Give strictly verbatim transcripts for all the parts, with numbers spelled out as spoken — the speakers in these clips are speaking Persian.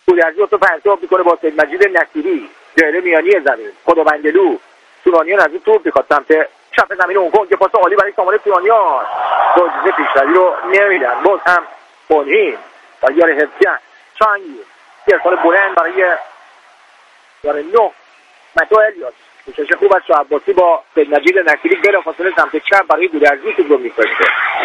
گودرزی تو پرتاب میکنه با سید مجید نصیری دایره میانی زمین. خداوندلو تورانیان از این توپ میخواد سمت چپ زمین هنگ کنگ که پاس عالی برای سامان تورانیان با اجازه پیشروی رو نمیدن. باز هم بونهین و یار حفظیان چانگی ارسال بلند برای یار نه متو الیاس. کوشش خوب از شاه عباسی با سید مجید نصیری بلافاصله سمت چپ برای گودرزی توپ رو میفرسته.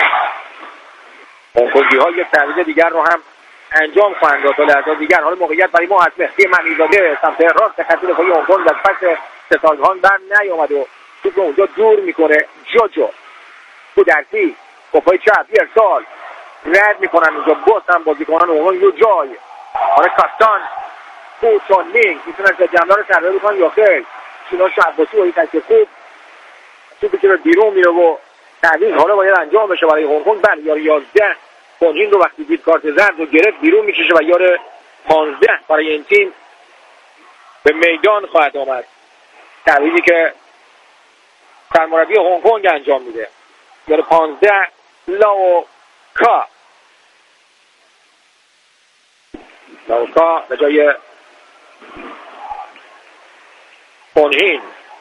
هنگ کنگی ها یک تعویض دیگر رو هم انجام خواهند داد تا لحظات دیگر. حالا موقعیت برای ما از مهدی ممیزاده سمت راست خط دفاعی هنگ کنگ از پس ستارگان بر نیامد و توپ رو اونجا دور میکنه. جوجو گودرزی با پای چپ ارسال رد میکنن اونجا. باز هم بازیکنان هنگ کنگ رو جای آره کاستان کوچان لینگ میتونن از جمدار سرده بکنن یا خیر. شینا شعباسی با این تکیه خوب توپی که رو بیرون میره و تعویض حالا باید انجام بشه برای هنگ کنگ. بله یار یازده بونهین رو وقتی دید کارت زرد و گرفت بیرون میکشه و یار پانزده برای این تیم به میدان خواهد آمد. تعویضی که سرمربی هنگ کنگ انجام میده. یار پانزده لاو کا لاو کا به جای بونهین.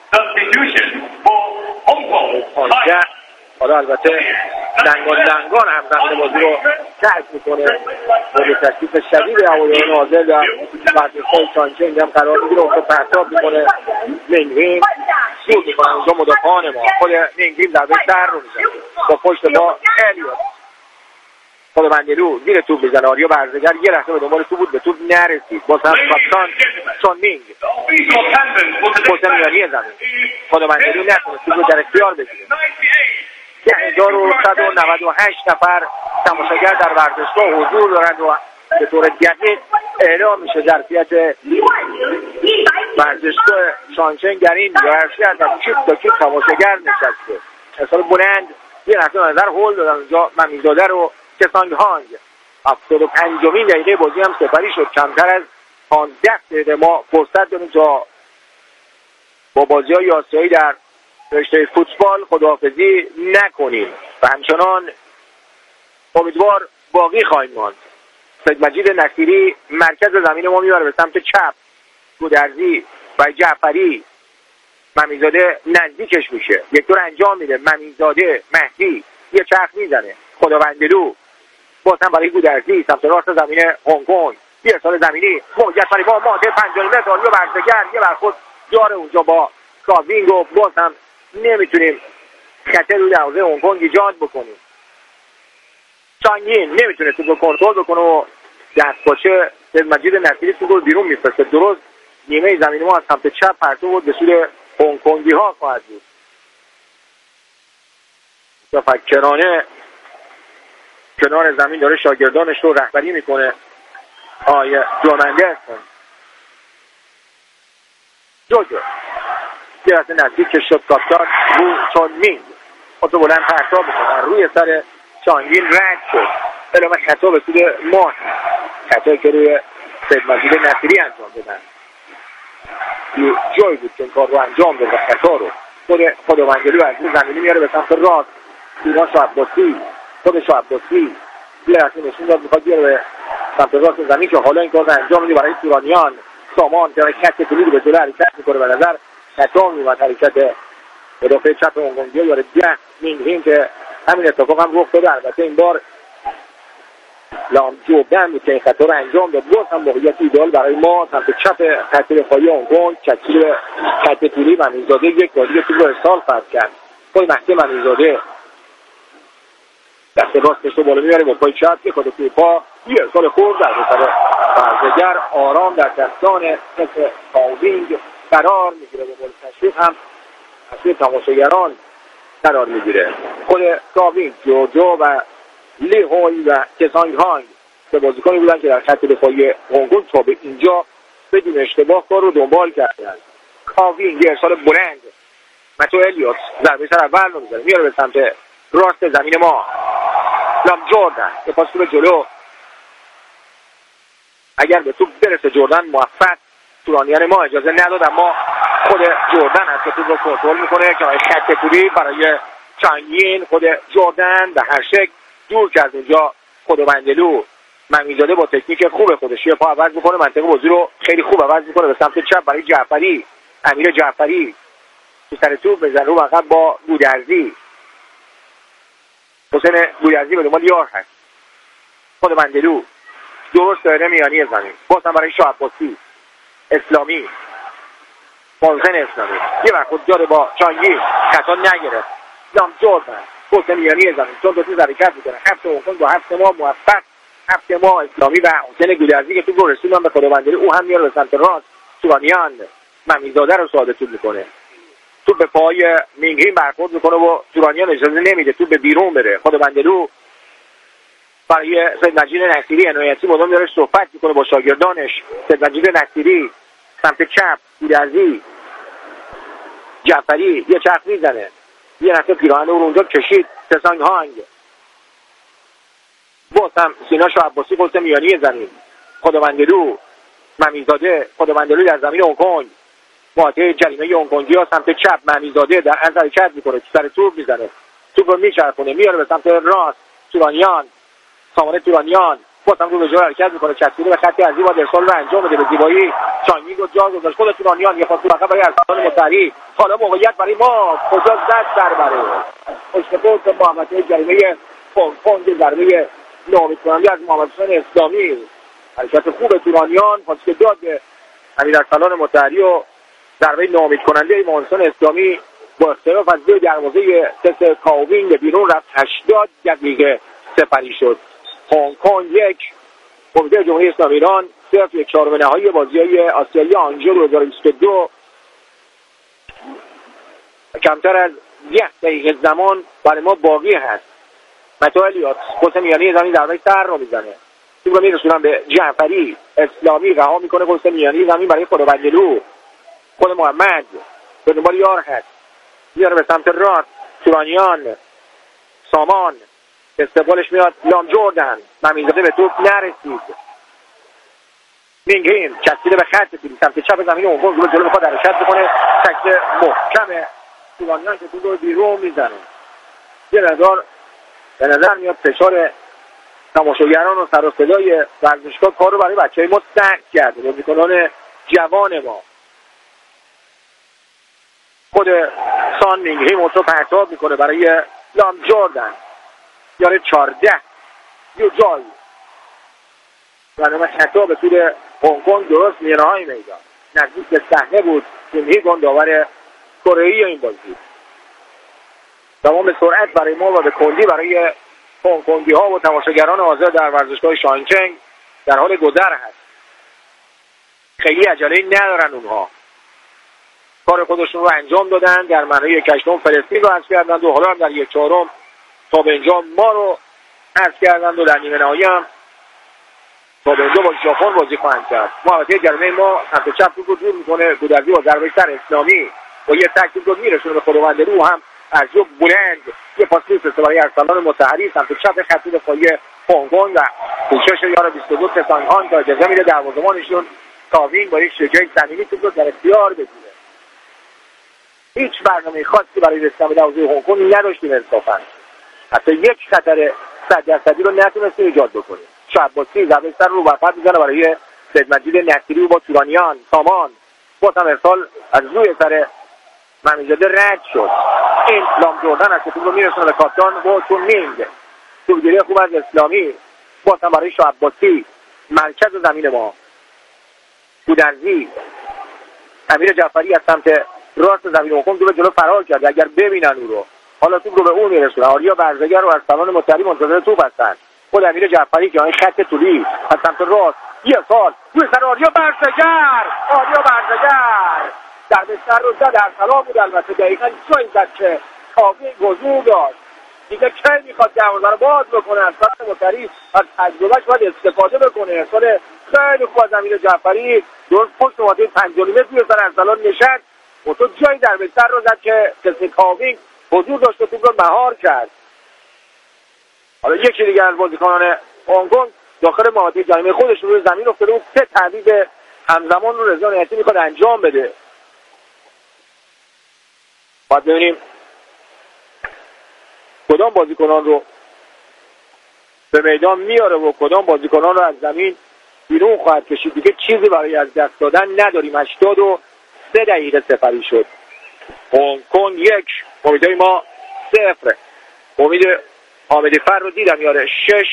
پانزده حالا البته دنگان دنگان هم دنگ بازی رو ترک میکنه و تشکیف شدید هواداران نازل در ورزشگاه چانچنگ هم قرار میگیره. اونجا پرتاب میکنه نینگریم سود میکنه اونجا مدافعان ما. خود نینگریم ضربه سر رو میزنه با پشت با الیاس. خداوندلو زیر توپ میزنه. آریا برزگر یه لحظه به دنبال توپ بود به توپ نرسید. باز هم کاپیتان چونمینگ حسین میانی زمین. خداوندلو نتونه توپ رو در اختیار بگیره. هزار و صد و نود و هشت نفر تماشاگر در ورزشگاه حضور دارند و به طور دقیق اعلام میشه ظرفیت ورزشگاه چانچنگ در این ورزشگاه در کیپ تا کیپ تماشاگر نشسته. ارسال بلند یه لحظه نظر هول دادن اونجا ممیزاده رو کسانگ هانگ. هفتاد و پنجمین دقیقه بازی هم سپری شد. کمتر از پانزده دقیقه ما فرصت داریم تا با بازی های آسیایی در رشته فوتبال خداحافظی نکنیم و همچنان امیدوار باقی خواهیم ماند. سید مجید نصیری مرکز زمین ما میبره به سمت چپ. گودرزی و جعفری ممیزاده نزدیکش میشه. یک دور انجام میده. ممیزاده مهدی یه چرخ میزنه. خداوندلو باز هم برای گودرزی سمت راست زمین هنگ کنگ. یه ارسال زمینی موقعیت برای با ماده پنجاه متر آریا برزگر یه برخورد داره اونجا با کاوینگ و باز هم نمیتونیم خطر روی دروازه هنگ کنگ ایجاد بکنیم. چانگین نمیتونه توپ رو کنترل بکنه و دست باشه سید مجید نصیری توپ رو بیرون میفرسته. درست نیمه زمین ما از سمت چپ پرتو بود به سوی هنگ کنگی ها خواهد بود. متفکرانه کنار زمین داره شاگردانش رو رهبری میکنه. آیه جومنده هستن جوجو یه رسه نزدیک که شد کاپتان رو چونمینگ خود رو بلند پرتاب بکنن روی سر چانگین رد شد. اعلام خطا به سود ما خطایی که روی سید مجید نصیری انجام دادن. یه جایی بود که این کار رو انجام داد و خطا رو خود خداوندلو از این زمینی میاره به سمت راست. اینا شاه عباسی خود شاه عباسی یه رسه نشون داد میخواد بیاره به سمت راست زمین که حالا این کار رو انجام میده برای تورانیان. سامان که حرکت کلی رو به جلو حرکت میکنه به نظر خطا میومد حرکت مدافع چپ هنگ کنگ ها یاره ده نینگریم که همین اتفاق هم رخ داده. البته این بار لام جوبن بود که این خطا رو انجام داد. باز هم موقعیت ایدئال برای ما سمت چپ خط دفاعی هنگ کنگ. تشکیل خط طولی ممیزاده یک بار دیگه توپ رو ارسال خواهد کرد. پای مهدی ممیزاده دست راستش رو بالا میبره با پای چپ که خود توی پا یه ارسال خورد در سر برزگر آرام در دستان مثل کاوینگ قرار میگیره. به مورد تشویق هم اصلی تماشاگران قرار میگیره. خود کاوینگ جوجو و لی هوی و کسانگ هانگ به بازیکنی بودن که در خط دفاعی هنگ کنگ تا به اینجا بدون اشتباه کار رو دنبال کردن. کاوینگ یه ارسال بلند متو الیاس ضربه سر اول رو میزنه میاره به سمت راست زمین ما. لام جوردن که پاس به جلو اگر به توپ برسه جوردن موفق تورانیان ما اجازه نداد اما خود جوردن هست که توپ رو کنترل میکنه که خط طولی برای چانگین. خود جوردن به هر شکل دور کرد اونجا خداوندلو ممیزاده با تکنیک خوب خودش یه پا عوض میکنه، منطقه بازی رو خیلی خوب عوض میکنه به سمت چپ برای جعفری. امیر جعفری تو سر توپ بزن رو عقب با گودرزی. حسین گودرزی به دنبال یار هست. خود مندلو درست داره میانی زمین. باز هم برای شاه عباسی. اسلامی محسن اسلامی یه وقت خود داره با چانگی خطا نگرفت. لام جوردن حسین میانی زمین چون دو تا حرکت میکنه. هفت حسین با هفت ما موفق. هفت ما اسلامی و حسین گودرزی که تو گل رسوندن به خود مندلو. او هم میاره به سمت راست. تورانیان ممیزاده رو ساده توپ میکنه. تو به پای مینگهیم برخورد میکنه و تورانیان اجازه نمیده تو به بیرون بره. خود مندلو برای سید مجید نصیری عنایتی مدام داره صحبت میکنه با شاگردانش. سید مجید نصیری سمت چپ گودرزی جعفری یه چرخ میزنه، یه نفر پیراهن رو اونجا کشید. سسانگ هانگ باز هم سینا شاه عباسی قلت میانی زمین. خود مندلو ممیزاده خود مندلو در زمین هنگ‌کنگ مواجه جریمه هنگ‌کنگی ها سمت چپ. ممیزاده در از حرکت میکنه تو سر توپ میزنه، توپ رو میچرخونه میاره به سمت راست. تورانیان سامانه تورانیان باز هم رو به جای حرکت میکنه، چسبیده به خط عرضی با ارسال رو انجام بده به زیبایی. چانگی رو جا گذاشت. خود تورانیان یه پاس عقب برای ارسلان مطهری. حالا موقعیت برای ما کجا زد در بره پشت پشت محمد جریمه هنگ‌کنگ ضربه ناامید کننده از محمد حسین اسلامی. حرکت خوب تورانیان پاس که داد به امیر ارسلان مطهری و ضربه ناامید کننده محمد حسین اسلامی با اختلاف از دو دروازه تست کاوینگ بیرون رفت. هشتاد دقیقه سپری شد. هنگ‌کنگ یک کمیته جمهوری اسلامی ایران صرف یک چهارم نهایی بازی‌های آسیایی آنجو دو هزار و بیست و دو. کمتر از یک دقیقه زمان برای ما باقی هست. متو الیاس حسین میانی زمین ضربه سر رو میزنه، توپ رو میرسونن به جعفری. اسلامی رها میکنه. حسین میانی زمین برای خود بندلو. خود محمد به دنبال یار هست، میاره به سمت راست. تورانیان سامان استقبالش میاد. لام جوردن ممیزاده به توپ نرسید. مینگهیم چسبیده به خط توپ سمت چپ زمین هنگ‌کنگ رو جلو میخواد حرکت بکنه. تکل محکم تورانیان که توپ رو بیرون میزنه. یه نظر به نظر میاد فشار تماشاگران و سر و صدای ورزشگاه کار رو برای بچه‌های ما سخت کرده. بازیکنان جوان ما خود سان مینگهیم رو پرتاب میکنه برای لام جوردن. یاره چارده یو جای برنامه خطا به طول هنگ‌کنگ درست میرهای میدان نزدیک به صحنه بود. جمهی گنداور کره‌ای این بازی تمام سرعت برای ما و به کندی برای هنگ‌کنگی ها و تماشاگران آزاد در ورزشگاه شانگچنگ در حال گذر هست. خیلی عجله ندارن اونها، کار خودشون رو انجام دادن. در مرحله یک هشتم فلسطین رو حذف کردند و حالا هم در یک چهارم تا به اینجا ما رو حذف کردند و در نیمه نهایی هم تا به اینجا با ژاپن بازی خواهند کرد. محوطه جریمه ما سمت چپ توپ رو دور میکنه. گودرزی با ضربه سر اسلامی با یه تک توپ رو میرسونه به خود مندلو. هم از جو بلند یه پاس میفرسته برای ارسلان مطهری سمت چپ خط دفاعی هنگ‌کنگ و کوشش یار بیست و دو سسانگ هانگ تا اجازه میده دروازه‌بانشون کاوینگ با یک شجاعی صمیمی توپ رو در اختیار بگیره. هیچ برنامه خاصی برای رسیدن به دروازه هنگ‌کنگ نداشتیم انصافا. حتی یک خطر صد درصدی رو نتونستیم ایجاد بکنیم. شعباسی ضربه سر رو وقت میزنه برای سید مجید نصیری با تورانیان. سامان باز هم ارسال از روی سر ممیزاده رد شد. این لام جوردن از توپ رو میرسونه به کاپیتان و تو مینگ. توپگیری خوب از اسلامی باز هم برای شعباسی. مرکز زمین ما گودرزی امیر جعفری از سمت راست زمین هنگ‌کنگ دو جلو فرار کرده. اگر ببینن او رو حالا توپ رو به اون میرسونه. آریا برزگر و ارسلان مطهری منتظر توپ هستن. خود امیر جعفری که این خط طولی از سمت راست یه سال روی سر آریا برزگر آریا برزگر در بستر رو زد. ارسلان بود البته دقیقا جایی زد که کاوی گزور داشت. دیگه کی میخواد دروازه رو باز بکنه. ارسلان مطهری از تجربهش باید استفاده بکنه. ارسال خیلی خوب از امیر جعفری درست پشت مواجه پنجاه متر روی سر ارسلان نشست و تو جایی در بستر رو زد که کسی کاوی حضور داشت و توپ رو مهار کرد. حالا یکی دیگه از بازیکنان هنگ‌کنگ داخل محوطه جریمه خودش روی زمین افتاده و سه تعویض همزمان رو رضا نعمتی میخواد انجام بده. باید ببینیم کدام بازیکنان رو به میدان میاره و کدام بازیکنان رو از زمین بیرون خواهد کشید. دیگه چیزی برای از دست دادن نداریم. هشتاد و سه دقیقه سپری شد. هنگ کنگ یک، امیدهای ما صفر. امید حامدی فر رو دیدم یاره شش.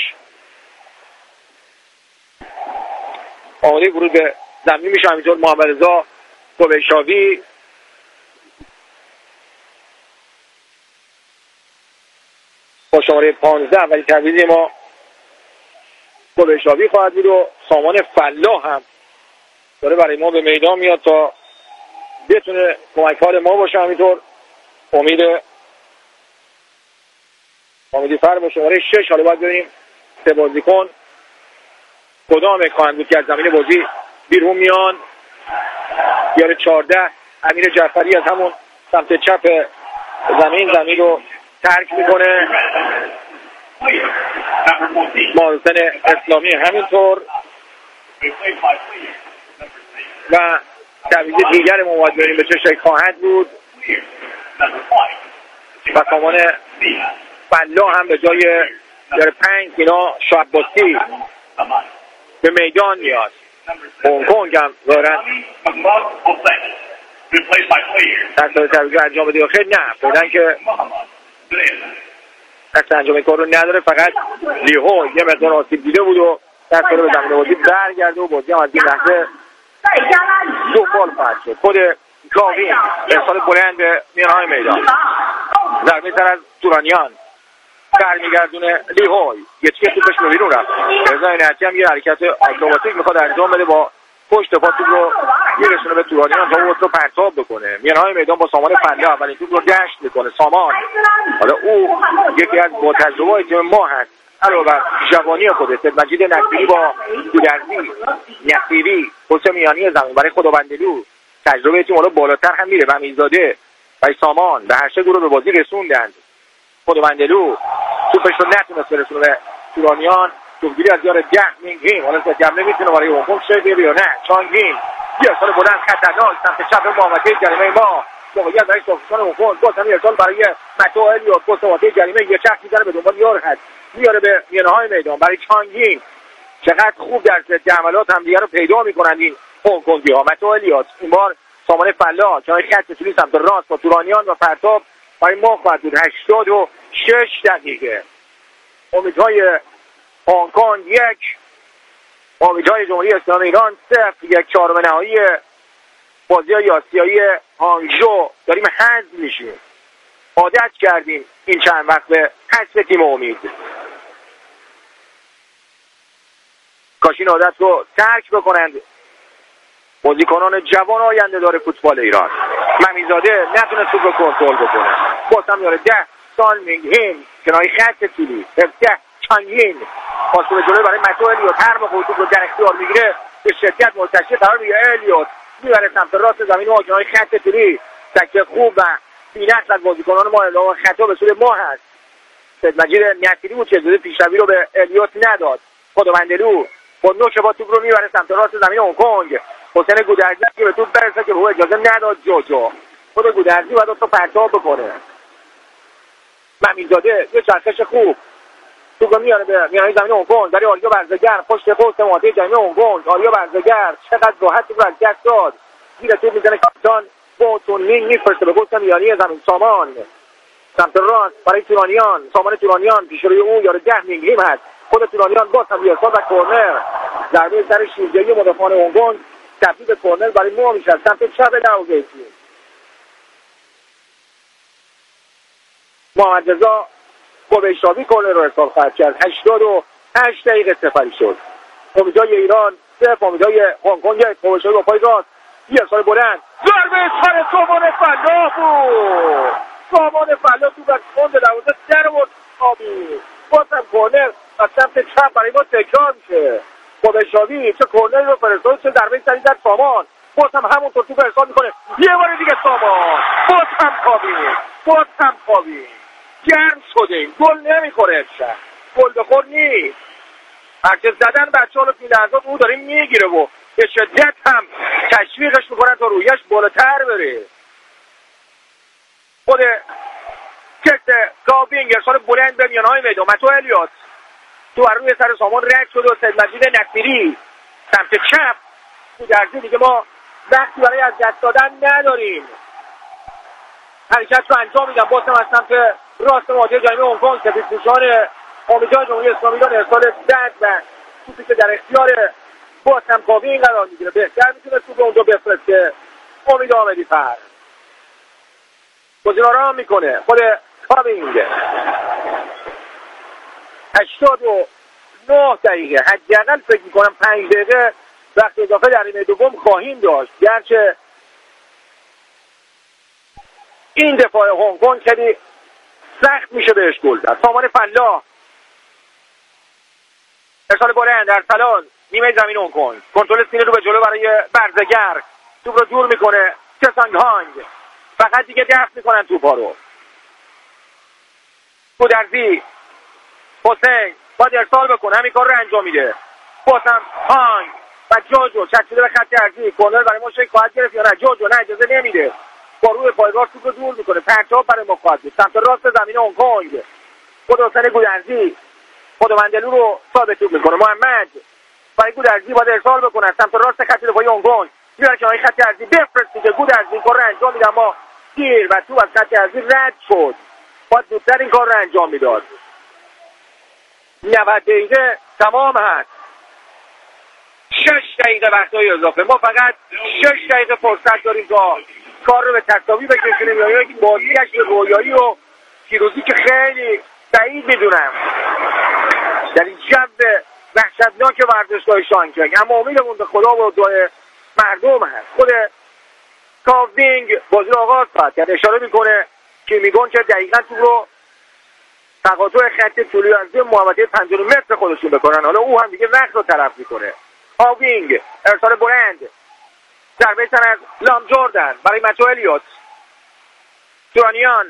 آماده ورود به زمین میشه. همینطور محمد رضا قبیشاوی با شماره پانزده ولی تعویض ما قبیشاوی خواهد بود و سامان فلاح هم داره برای ما به میدان میاد تا بتونه کمک‌کار ما باشه. همینطور امید حامدی فر با شماره شش. حالا باید ببینیم سه بازیکن کدام خواهند بود که از زمین بازی بیرون میان. یاره چهارده امیر جعفری از همون سمت چپ زمین زمین رو ترک میکنه. محسن اسلامی همینطور و تعویض دیگر ما باید بریم به چه شکل خواهد بود و سامان فلاح هم به جای در پنج اینا شعباسی به میدان میاد. هنگ کنگ هم دارن دست تعویض انجام بده یا خیلی نه فعلا که دست انجام این کار رو نداره. فقط لیهو یه مقدار آسیب دیده بود و دست رو به زمین بازی برگرده و بازی هم از این لحظه دنبال خواهد شد. خود کاوین ارسال بلند به میانهای میدان، ضربه تر از تورانیان برمیگردونه لیهوی یه چیه توپش به بیرون رفت. رضا عنایتی هم یه حرکت اکروباتیک میخواد انجام بده با پشت پا توپ رو میرسونه به تورانیان تا اون رو پرتاب بکنه. میانهای میدان با سامان فلاح اولین توپ رو دشت میکنه. سامان حالا او یکی از با تجربه‌های تیم ما هست علاوه بر جوانی خودش. مجید نصیری با گودرزی، نصیری پست میانی زمین برای خداوندلو تجربه تیم رو بالاتر هم میره. و میزاده و سامان به هر سه گروه به بازی رسوندند. خداوندلو توپش رو نتونست برسونه به تورانیان. توپگیری از یار ده مینگین. حالا سجم نمیتونه برای حکم شده یا نه. چانگین یه ارسال بلند خطرناک سمت چپ محمدی جریمه ما. موقعیت برای ساختان حکم باز هم ارسال برای متو الیوت پست محمدی جریمه یه چرخ میزنه به دنبال یار هست میاره به میانهای میدان برای چانگین. چقدر خوب در ضد حملات هم دیگه رو پیدا میکنند این هنگ کنگی ها. متو الیوت این بار سامان فلاح کنار خط سوری سمت راست با تورانیان و پرتاب برای ما خواهد بود. هشتاد و شش دقیقه. امیدهای هنگ کنگ یک، امیدهای جمهوری اسلامی ایران صفر. یک چهارم نهایی بازی‌های آسیایی هانگژو داریم حذف میشیم. عادت کردیم این چند وقت به حذف تیم امید. کاش این عادت رو ترک بکنند بازیکنان جوان آینده داره فوتبال ایران. ممیزاده نتونه توپ رو کنترل بکنه. بازم یاره ده سال مینگهین کناری خط طولی ده چانگین پاسور جلوی برای متو الیوت هر موقع توپ رو در اختیار میگیره به شدت مرتشی قرار میگیره. الیوت میبره سمت راست زمین و کناری خط طولی تکه خوب و بی‌نقص از بازیکنان ما اعلام خطا به سوی ما هست. سید مجید نصیری بود که زده پیشروی رو به الیوت نداد. خداوندلو با نوک با توپ رو میبره سمت راست زمین هنگ کنگ. حسین گودرزی که به توپ برسه که به او اجازه نداد. جو جو خود گودرزی باید تو پرتاب بکنه. ممیزاده یه چرخش خوب توپ رو میاره به میانه زمین هنگ کنگ برای آریا برزگر پشت پست محمدی جریمه هنگ کنگ. آریا برزگر چقدر راحت توپ رو از دست داد. زیر توپ میزنه کاپیتان با تونینگ میفرسته به پست میانی زمین. سامان سمت راست برای تورانیان. سامان تورانیان پیش روی او یاره ده مینگیم هست. خود تورانیان باز هم بیارسان و کورنر. ضربه سر شیرجهی مدافعان هنگ کنگ تبدیل به کورنر برای ما میشه سمت چپ دروازه تیم. محمد رضا قبیشاوی کورنر رو ارسال خواهد کرد. هشتاد و هشت دقیقه سپری شد. امیدهای ایران صفر. امیدهای هنگ کنگ قبیشاوی با پای راست یه ارسال بلند ضربه سر سامان فلاح بود. سامان فلاح تو بر کند دروازه در آورد. آبی بازم کورنر از سمت چپ برای ما تکرار میشه. قبیشاوی چه کورنر رو فرستاد چه ضربه سری در سامان. باز هم همونطور توپ ارسال میکنه. یه بار دیگه سامان باز هم کابی باز هم کابی گرم شده. گل نمیخوره امشب. گل بخور نیست. هرچه زدن بچه ها رو این لحظات او داریم میگیره و به شدت هم تشویقش میکنن تا رویش بالاتر بره. خود کست کابینگ ارسال بلند به میانهای میدان. متو الیوت تو بر روی سر سامان رد شد و سید مجید نصیری سمت چپ گودرزی دیگه ما وقتی برای از دست دادن نداریم. حرکت رو انجام میدم باز هم از سمت راست مواجه جریمه هنگ کنگ سپیدپوشان آمریکای جمهوری اسلامی ایران ارسال زد و توپی که در اختیار باز هم کاوینگ قرار میگیره. بهتر میتونه توپ اونجا بفرسته. امید آمدی‌فر گزین آرام میکنه خود کاوینگ. هشتاد و نه دقیقه حداقل فکر میکنم پنج دقیقه وقت اضافه در نیمه دوم خواهیم داشت، گرچه این دفاع هنگ کنگ خیلی سخت میشه بهش گل زد. سامان فلاح ارسال بلند ارسلان نیمه زمین هنگ کنگ، کنترل سینه رو به جلو برای برزگر، توپ رو دور میکنه چسانگ هانگ، فقط دیگه دفع میکنن توپا رو. گودرزی حسین باید ارسال بکنه، همین کار رو انجام میده. بازم هانگ و جوجو چکیده به خط ارضی، کورنر برای ما شک خواهد گرفت یا نه؟ جوجو نه اجازه نمیده، با روی پایگاه توپ رو دور میکنه. پرتاب برای ما خواهد بود سمت راست زمین هنگ کنگ. خود حسین گودرزی خود مندلو رو ثابت توپ میکنه. محمد برای گودرزی باید ارسال بکنه سمت راست خط دفاعی هنگ کنگ، میاره که آقای خط ارضی بفرسته که گودرزی این کار رو انجام میده، اما دیر و توپ از خط ارضی رد شد. باید زودتر این کار رو انجام میداد. نود دقیقه تمام هست. شش دقیقه وقتای اضافه. ما فقط شش دقیقه فرصت داریم تا کار رو به تساوی بکشونیم یا یک بازیگشت رویایی و پیروزی که خیلی بعید میدونم در این جو وحشتناک ورزشگاه شانگچنگ، اما امیدمون به خدا و دعای مردم هست. خود کاوینگ بازی رو آغاز کرد، یعنی اشاره میکنه که میگن که دقیقاً تو رو تقاطع خط طولی از محوطه پنجاه متر خودشون بکنن. حالا او هم دیگه وقت رو طرف میکنه. کاوینگ ارسال بلند، ضربه سر از لام جوردن برای مچو الیوت. تورانیان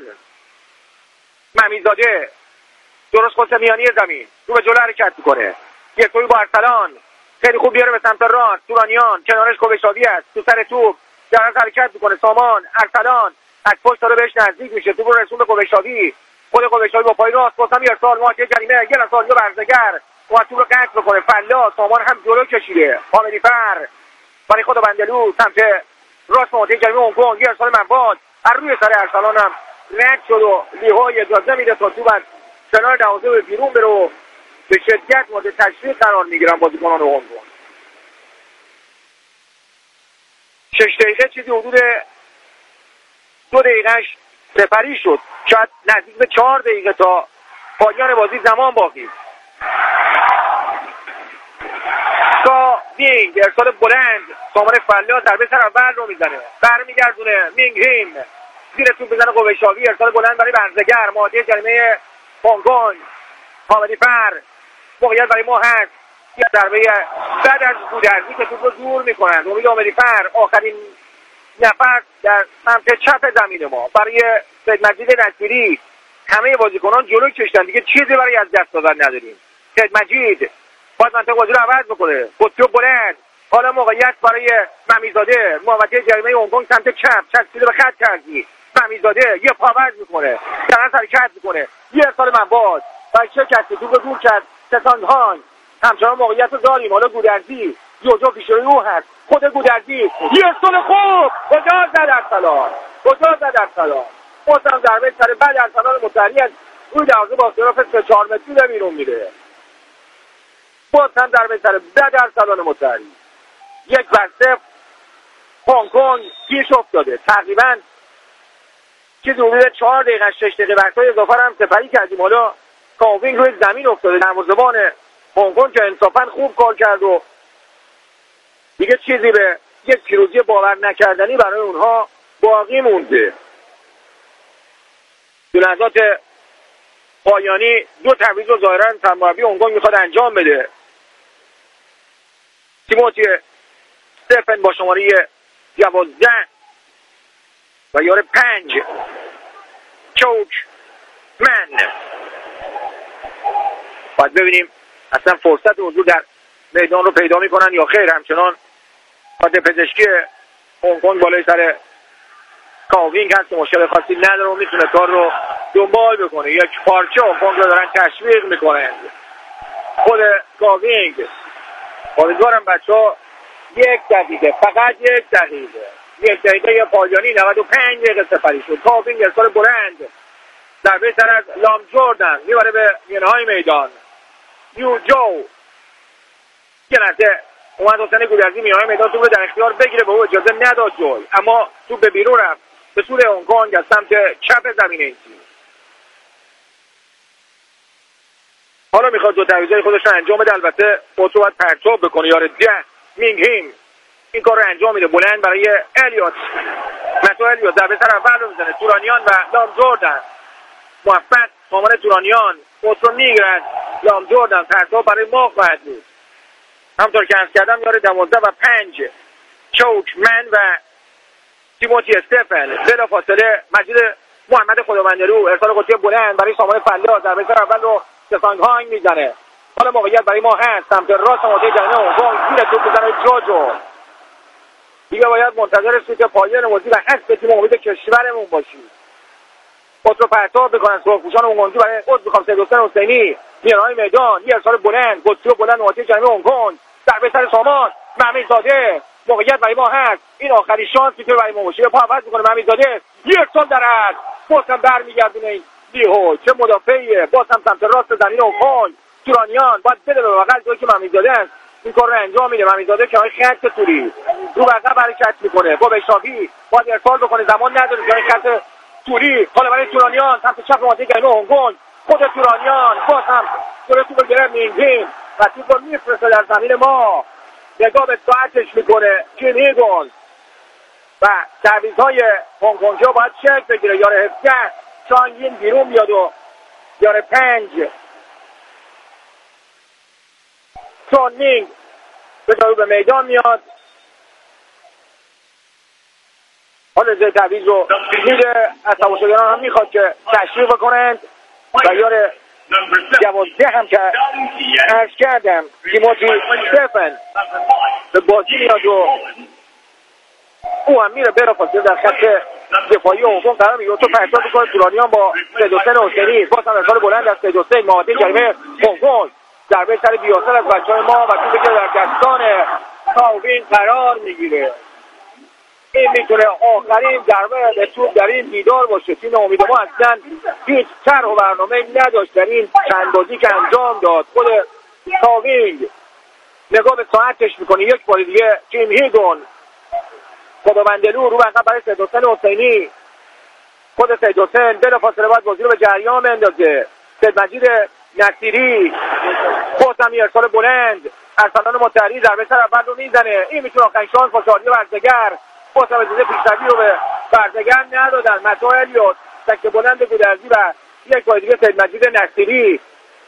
ممیزاده درست خود میانی زمین تو به جلو حرکت میکنه. یک توی با ارسلان خیلی خوب بیاره به سمت راست. تورانیان کنارش کوبشاوی است، تو سر توپ در حرکت میکنه. سامان ارسلان از پشت داره بهش نزدیک میشه، توپ رو رسون به کوبشاوی. خود کوبشاوی با پای راست واسه ارسال مواجه جریمه یه ارسال یا برزگر و توپ رو قطع میکنه. فلا سامان هم جلو کشیده. آمدی‌فر برای خود بندلو سمت راست مواجه جریمه هنگ کنگ، یه ارسال مواد از روی سر ارسلان هم رد شد و لیهای اجازه میده تا توپ از کنار دروازه به بیرون بره. به شدت مورد تشویق قرار میگیرن بازیکنان هنگ کنگ. شش دقیقه چیزی حدود دو دقیقهش سپری شد، شاید نزدیک به چهار دقیقه تا پایان بازی زمان باقی. کاوینگ ارسال بلند، سامان فلا ضربه سر اول رو میزنه، برمیگردونه مینگ هیم زیر توپ میزنه قویشاوی. ارسال بلند برای برزگر مواجه جریمه هنگ کنگ. آمدی‌فر موقعیت برای ما هست، یه ضربه بعد از گودرزی که توپ رو دور میکنند. امید آمدی‌فر آخرین نفر در سمت چپ زمین ما برای سید مجید نصیری. همه بازیکنان جلو کشتن، دیگه چیزی برای از دست دادن نداریم. سید مجید باید منطقه بازی رو عوض بکنه. قطبی بلند، حالا موقعیت برای ممیزاده محوطه جریمه هنگ کنگ سمت چپ، چسبیده به خط ارضی. ممیزاده یه پاوز میکنه، در حرکت میکنه، یه ارسال مواد و شکست توپ رو دور کرد. چسانگ هانگ همچنان موقعیت رو داریم. حالا گودرزی جوجو پیشروی او هست. خود گودرزی یه ارسال خوب، کجا زد ارسلان، کجا زد ارسلان. بازم ضربه سر بعد ارسلان مطهری از روی دروازه با اختلاف سه چهار متری به بیرون میره. بازم ضربه سر بعد ارسلان مطهری. یک بر صفر هنگ کنگ پیش افتاده. تقریبا چیزی حدود چهار دقیقه شش دقیقه وقتای اضافه هم سپری کردیم. حالا کاوینگ روی زمین افتاده. دروازه‌بان هنگ کنگ که انصافا خوب کار کرد و دیگه چیزی به یک پیروزی باور نکردنی برای اونها باقی مونده. تو لحظات پایانی دو تعویض رو ظاهرا سرمربی هنگ کنگ میخواد انجام بده. تیموتی استفن با شماره دوازده و یار پنج چوک من. باید ببینیم اصلا فرصت حضور در میدان رو پیدا میکنن یا خیر. همچنان کادر پزشکی هنگ کنگ بالای سر کاوینگ هست که مشکل خاصی نداره و میتونه کار رو دنبال بکنه. یک پارچه هنگ کنگ رو دارن تشویق میکنن. خود کاوینگ. امیدوارم بچه ها یک دقیقه، فقط یک دقیقه یک دقیقه پایانی نود و پنج دقیقه سپری شد. کاوینگ ارسال بلند، ضربه سر از لام جوردن میبره به میانهای میدان. یو جو یه لحظه اومد حسین گودرزی میانهای میدان توپ رو در اختیار بگیره، به او اجازه نداد جوی، اما توپ به بیرون رفت به سوی هنگ کنگ از سمت چپ زمین این تیم. حالا میخواد دو تعویضای خودش رو انجام بده. البته اوتو باید پرتاب بکنه. یار ده مینگ هیم این کار رو انجام میده. بلند برای الیوت، متو الیوت ضربه سر اول رو میزنه. تورانیان و لام جوردن موفق. سامان تورانیان اوتو میگیرد. لام جوردن پرتاب برای ماغ باید بود. همطور که عرض کردم یار دوازده و پنج چوکمن و تیموتی استفن. بلا فاصله مجید محمد خداوندلو ارسال قطعی بلند برای سامان فلا، ضربه سر اول رو سانگ هانگ میزنه. حالا موقعیت برای ما هست سمت راست ماده جنه هنگ زیر توپ میزنه جوجو. دیگه باید منتظر سوت پایان موزی و حسب تیم امید کشورمون باشیم. خود رو پرتاب بکنن سرخپوشان هنگ‌کنگی برای خود میخوام سید حسین حسینی میانهای میدان. یه ارسال بلند قطعی بلند ماده جنه هنگ کنگ، ضربه سر سامان محمد زاده. موقعیت برای ما هست. این آخری شانس میتونه برای ما باشه. پا عوض میکنه محمد زاده، یک سال در است بازم برمیگردونه لیهو. چه مدافعیه. باز هم سمت راست زمین هنگ. تورانیان باید بده به بغل جایی که محمدزاده است این کار رو انجام میده. محمدزاده که های خط توری رو بغل حرکت میکنه. با بشاوی باید ارسال بکنه، زمان نداره که های خط توری. حالا برای تورانیان سمت چپ ماده گلو هنگ کنگ. خود تورانیان باز هم داره توپ گرفت مینگین و توپ رو میفرسته در زمین ما. نگاه به ساعتش میکنه جیم هیگون و تعویض‌های هنگ کنگی ها باید چک بگیره. یار هفته چانگین بیرون میاد و یار پنج سون مینگ به جایی به میدان میاد. حالا زی تعویض رو میده. از تماشاگران هم میخواد که تشریف کنند و یار دوازده هم که عرض کردم تیموتی استفن به بازی میاد و او هم میره برا فاصله در خط دفاعی هنگ کنگ قرار میگیره. تو پرتاب میکنه. تورانیان با سید حسین حسینی باز هم ارسال بلند از سید حسین ماده جریمه هنگ کنگ. ضربه سر بیاسر از بچه‌های ما و توپی که در دستان کاوین قرار میگیره. این میتونه آخرین ضربه به توپ در این دیدار باشه. تیم امید ما اصلا هیچ طرح و برنامه نداشت در این چند بازی که انجام داد. خود کاوینگ نگاه به ساعتش میکنه. یک بار دیگه جیم هیگون خداوندلو رو بغل برای سید حسین حسینی. خود سید حسین بلافاصله باید بازی رو به جریان بندازه. سید مجید نصیری باز هم ارسال بلند ارسلان مطهری ضربه سر اول رو میزنه. این میتونه آخرین شانس باشه. آریا برزگر باز هم اجازه پیشروی رو به برزگر ندادن. متو الیوت تک بلند گودرزی و یک بار دیگه سید مجید نصیری.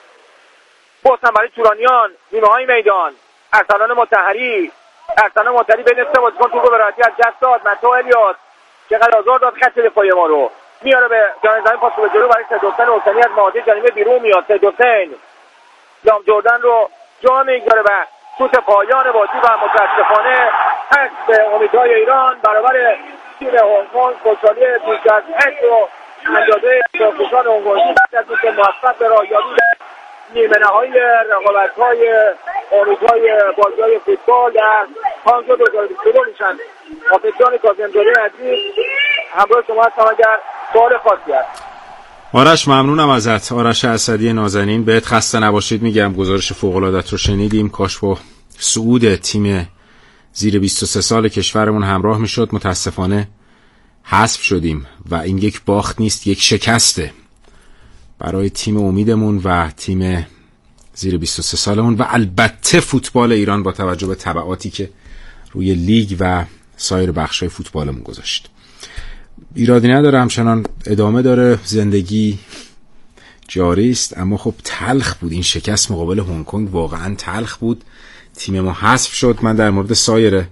باز هم برای تورانیان نیمه های میدان ارسلان مطهری. ارسلان مطهری بین سه بازیکن توپ رو به راحتی از دست داد. متو الیوت چقدر آزار داد خط دفاعی ما رو. میاره به جانب زمین پاس به جلو برای سید حسین حسینی از ماده جریمه بیرون میاد. سید حسین لام جوردن رو جا میگذاره و سوت پایان بازی و متاسفانه هست به امیدهای ایران برابر تیم هنگ کنگ. خوشحالی بیش از حد رو اندازه سرخپوشان هنگ کنگی از اینکه موفق به راهیابی نیمه نهایی رقابت‌های امیدهای بازی‌های فوتبال در هانگ‌کنگ دو هزار و بیست و دو میشن. حافظ جان کاظم‌زاده عزیز همراه شما هستم اگر سوال خاصی هست. آرش ممنونم ازت. آرش اسدی نازنین. بهت خسته نباشید میگم. گزارش فوق‌العاده‌ات رو شنیدیم. کاش با صعود تیم زیر بیست و سه سال کشورمون همراه میشد. متاسفانه حذف شدیم و این یک باخت نیست، یک شکسته برای تیم امیدمون و تیم زیر بیست و سه سالمون و البته فوتبال ایران با توجه به تبعاتی که روی لیگ و سایر بخشای فوتبالمون گذاشت. ایرادی نداره، همچنان ادامه داره، زندگی جاری است. اما خب تلخ بود این شکست مقابل هنگ کنگ، واقعا تلخ بود. تیم ما حذف شد. من در مورد سایر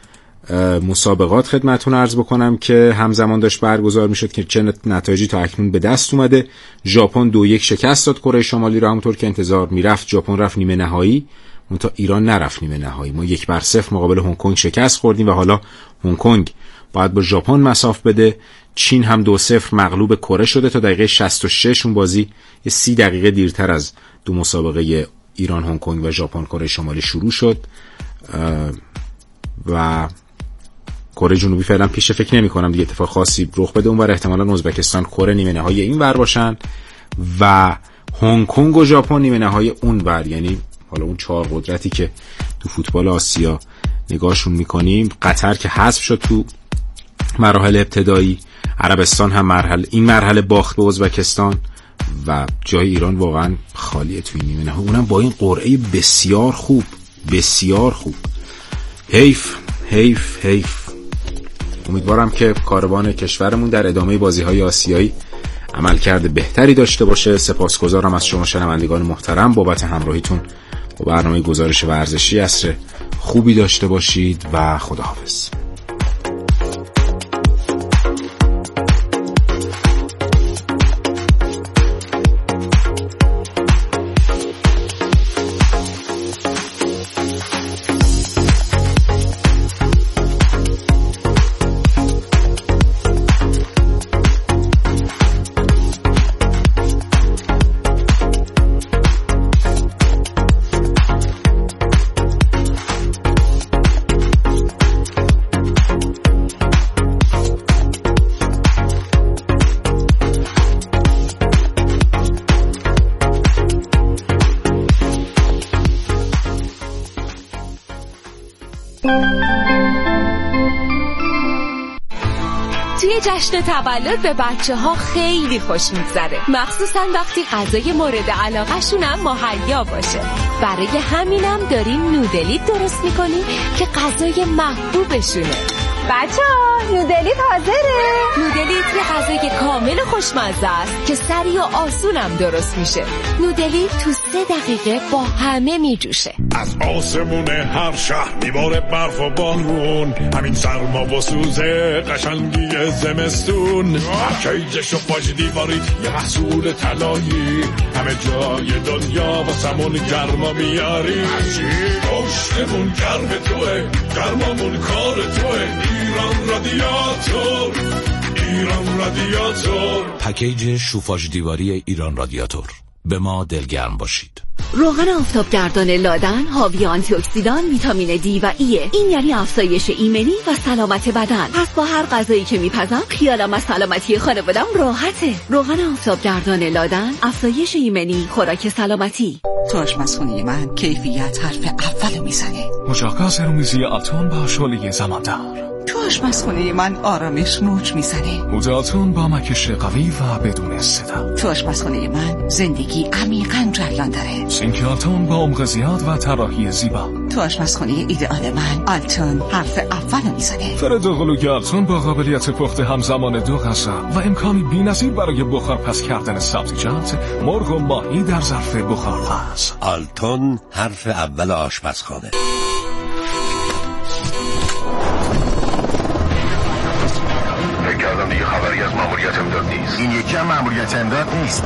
مسابقات خدمتتون عرض بکنم که همزمان داشت برگزار میشد که چه نتایجی تا اکنون به دست اومده. ژاپن دو یک شکست داد کره شمالی رو، همونطور که انتظار میرفت. ژاپن رفت نیمه نهایی، منتها ایران نرفت نیمه نهایی. ما یک بر صفر مقابل هنگ کنگ شکست خوردیم و حالا هنگ کنگ باید با ژاپن مساف بده. چین هم دو صفر مغلوب کره شده. تا دقیقه شصت و شش اون بازی یه سی دقیقه دیرتر از دو مسابقه ایران، هنگ کنگ و ژاپن، کره شمالی شروع شد و کره جنوبی فعلا پیش فکر نمی کنم دیگه اتفاق خاصی رخ بده. اونور احتمالاً ازبکستان، کره نیمه نهایی این ور باشن و هنگ کنگ و ژاپن نیمه نهایی اون ور. یعنی حالا اون چهار قدرتی که تو فوتبال آسیا نگاهشون میکنیم. قطر که حذف شد تو مراحل ابتدایی، عربستان هم مرحله این مرحله باخت به ازبکستان و جای ایران واقعا خالیه تو این نیمه نهایی، اونم با این قرعه بسیار خوب بسیار خوب. حیف حیف حیف. امیدوارم که کاروان کشورمون در ادامه بازی‌های آسیایی عملکرد بهتری داشته باشه. سپاسگزارم از شما شنوندگان محترم بابت همراهیتون با برنامه گزارش ورزشی. عصر خوبی داشته باشید و خداحافظ. جشن تولد به بچه ها خیلی خوش میگذره، مخصوصا وقتی غذای مورد علاقه شونم مهیا باشه. برای همینم داریم نودلیت درست میکنیم که غذای محبوبشونه. بچه ها نودلیت حاضره؟ نودلیت یه غذای کامل خوشمزه است که سریع و آسونم درست میشه. نودلیت تو سه دقیقه با همه میجوشه. از آسمون هر شهر میباره برف و بارون، همین سرما و سوزه قشنگی زمستون. هر کیجش و پاش دیواریت یه محصول طلایی، همه جای دنیا با سمون گرما میاری. پشتمون گرم توه، گرمامون کار توه. ایران رادیاتور، ایران رادیاتور. پکیج شوفاژ دیواری ایران رادیاتور. به ما دلگرم باشید. روغن آفتابگردان لادن حاوی آنتی اکسیدان، ویتامین دی و ایه. این یعنی افزایش ایمنی و سلامت بدن. پس با هر غذایی که میپزم خیالم از سلامتی خانوادم راحته. روغن آفتابگردان لادن، افزایش ایمنی، خوراک سلامتی. تو آشپزخونه من کیفیت حرف اول میزنه. مجاکا سرومیزی آتون با شعله زماندار. تو آشپزخونه من آرامش موج میزنه. موداتون با مکش قوی و بدون صدا. تو آشپزخونه من زندگی عمیقاً جریان داره. سینک آلتون با عمق زیاد و طراحی زیبا. تو آشپزخونه ایدئال من آلتون حرف اول میزنه. فرد قلوی آلتون با قابلیت پخت همزمان دو غذا و امکانی بی‌نظیر برای بخار پس کردن سبزیجات، مرغ و ماهی در ظرف بخارپز. آلتون حرف اول آشپزخانه. دیگه خبری از ماموریت امداد نیست. این یکی هم ماموریت امداد نیست.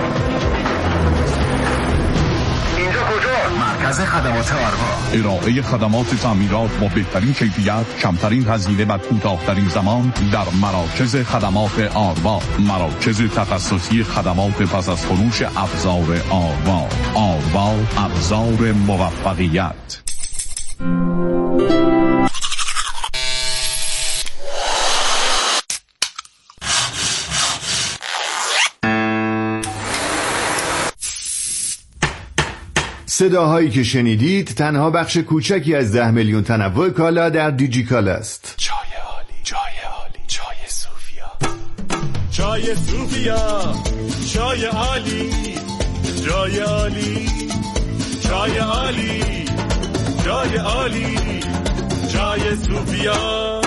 اینجا کجا؟ مرکز خدمات آروا. ارائه خدمات تعمیرات با بهترین کیفیت، کمترین هزینه و کوتاه‌ترین زمان در مراکز خدمات آروا. مراکز تخصصی خدمات پس از فروش ابزار آروا. آروا، ابزار موفقیت. صداهایی که شنیدید تنها بخش کوچکی از ده میلیون تنوع کالا در دیجیکالا است. چای عالی، چای عالی، چای صوفیا. چای صوفیا، چای عالی، چای عالی، چای عالی، چای عالی، چای صوفیا.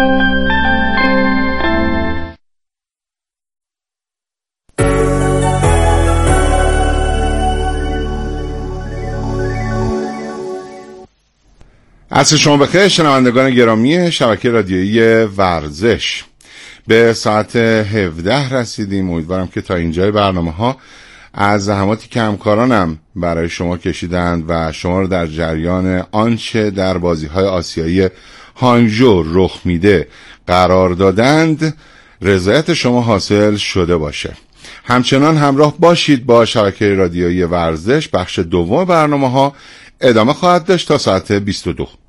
عصر شما بخیر شنوندگان گرامی شبکه رادیویی ورزش. به ساعت هفده رسیدیم. امیدوارم که تا اینجای برنامه ها از زحماتی که همکارانم برای شما کشیدند و شما رو در جریان آنچه در بازی‌های آسیایی هانگژو رخ میده قرار دادند رضایت شما حاصل شده باشه. همچنان همراه باشید با شبکه رادیویی ورزش. بخش دوم برنامه ها ادامه خواهد داشت تا ساعت بیست و دو.